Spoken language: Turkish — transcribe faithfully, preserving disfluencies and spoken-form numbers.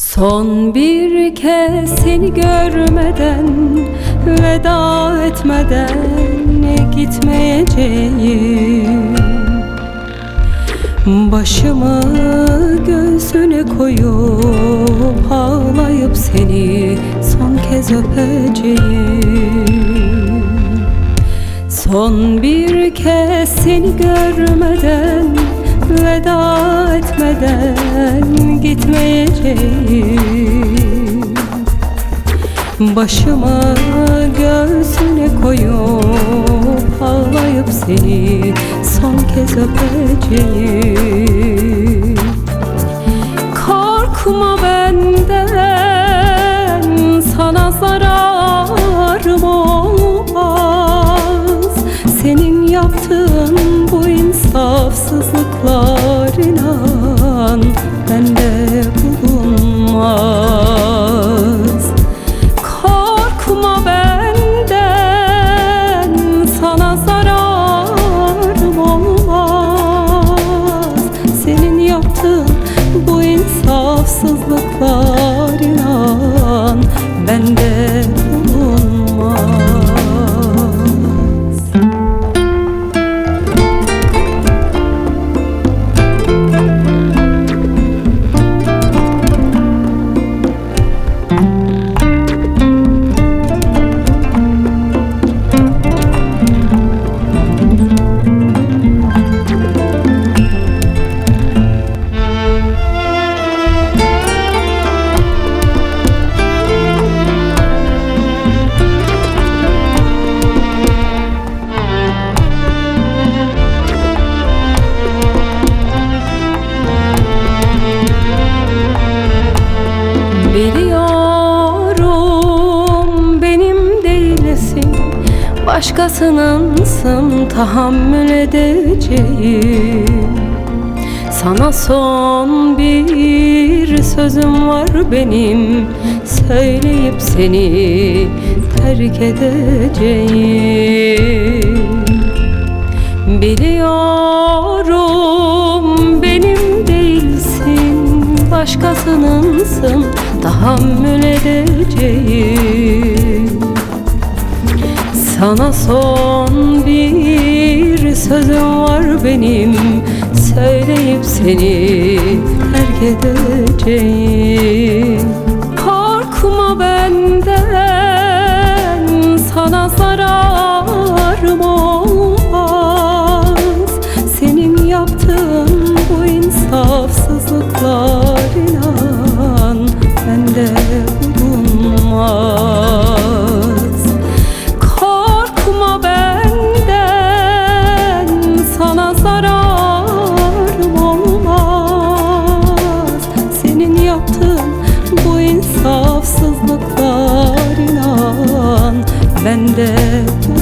Son bir kez seni görmeden, veda etmeden gitmeyeceğim. Başımı göğsüne koyup ağlayıp seni son kez öpeceğim. Son bir kez seni görmeden, veda etmeden gitmeyeceğim. Başımı göğsüne koyup ağlayıp seni son kez öpeceğim. Korkma benden, sana zararım olmaz. Senin yaptığın bu insafsızlıklar inan bende bulunmaz. Korkma benden, sana zararım olmaz. Senin yaptığın bu insafsızlıklar inan bende bulunmaz. Biliyorum benim değilsin, başkasınınsın, tahammül edeceğim. Sana son bir sözüm var benim, söyleyip seni terk edeceğim. Biliyorum benim değilsin, başkasınınsın, tahammül edeceğim. Sana son bir sözüm var benim, söyleyip seni terk edeceğim. Korkma benden, sana zararım olmaz. Senin yaptığın bu insafsızlıklar inan bende bulunmaz. Korkma benden, sana zararım olmaz. Senin yaptığın bu insafsızlıklar inan bende bulunmaz.